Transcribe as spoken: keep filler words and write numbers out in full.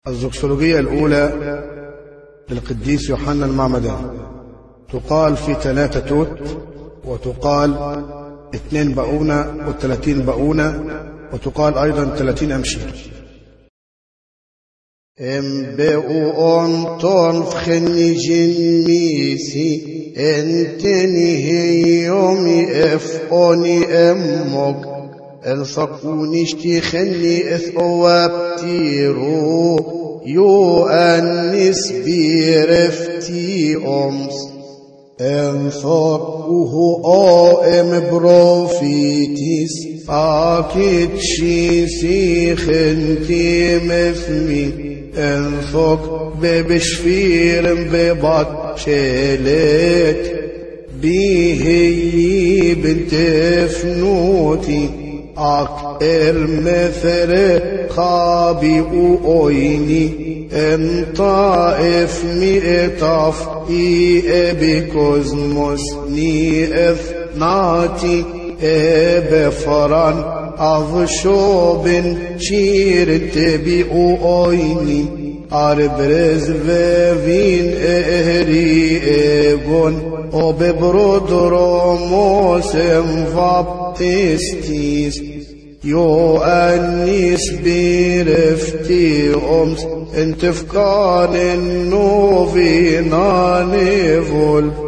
الزوكسولوجية الأولى للقديس يوحنا المعمدان تقال في ثلاثة توت، وتقال اثنين بقونة وثلاثين بقونة، وتقال أيضا ثلاثين أمشير. ام بقون طنفخني جنميسي انتني هي يومي افقوني امك الصقوني اشتخني اثوابتيرو يو انس بيرفتي امس انثقه ام بروفيتيس اكيد شي سيخنتي مثمي انثق ببشفير ببط شلت بيهي بنت فنوتي أكثر مثل خابي وأويني انطائف مئتف إي بكوزموسني اثناتي بفران أظشوبن شير تبيعو أويني أربرز فين إهري إيغون وببرود روموس انفابتستيس يو أنيس بيرفتي أمس انتفكان النوفي نانيفول